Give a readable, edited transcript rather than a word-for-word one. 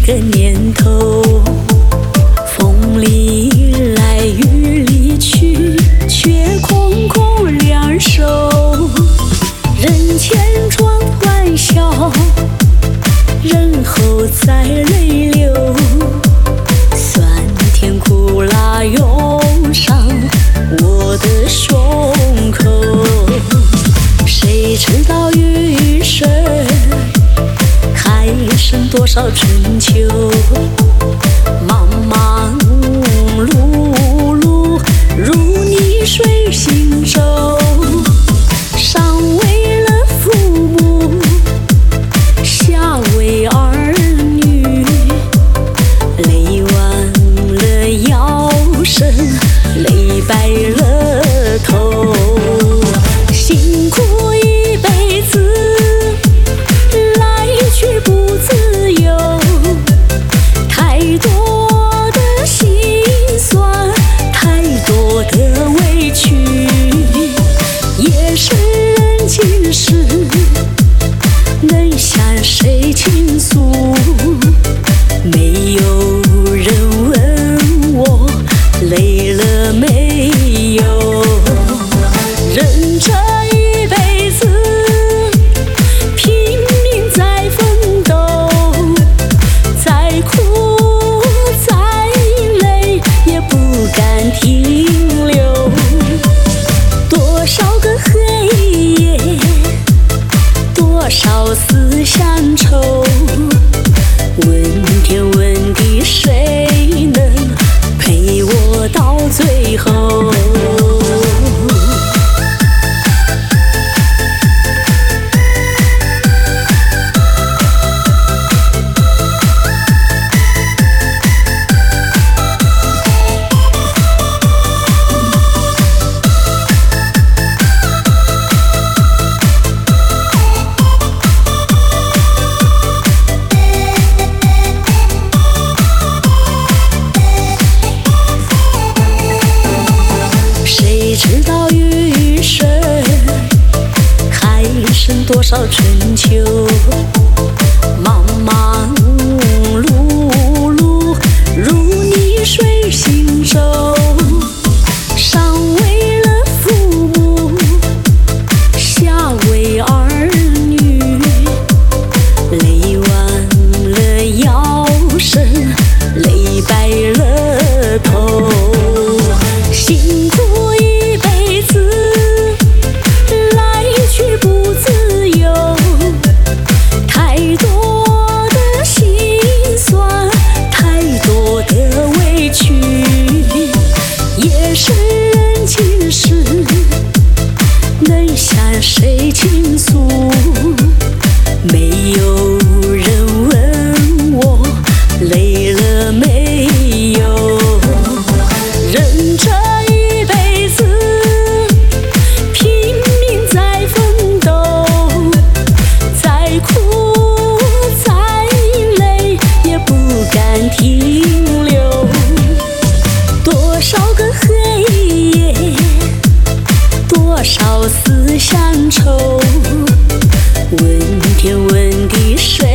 个年头，风里来雨里去，却空空两手。人前装欢笑，人后再泪流。酸甜苦辣涌上我的胸口，谁知道余生还剩多少春秋？忙忙碌碌如逆水行舟，上为了父母，下为儿女，累弯了腰身，累白了头，辛苦一辈子，来去不自由，太多的心酸，太多的委屈，夜深人静时，能向谁倾诉？没有人问我累了没有。人这一辈子拼命在奋斗，再苦再累也不敢停留。多少个黑夜，多少思乡愁，问天问地谁能陪我到最后？知道余生还剩多少春秋？忙忙碌碌如逆水行舟，上为了父母，下为儿女，累弯了腰身，累白了头，辛苦谁倾诉？没有人问我累了没有。人这一辈子拼命在奋斗，再苦再累也不敢停留。多少个黑夜，多少思乡愁，问天问地谁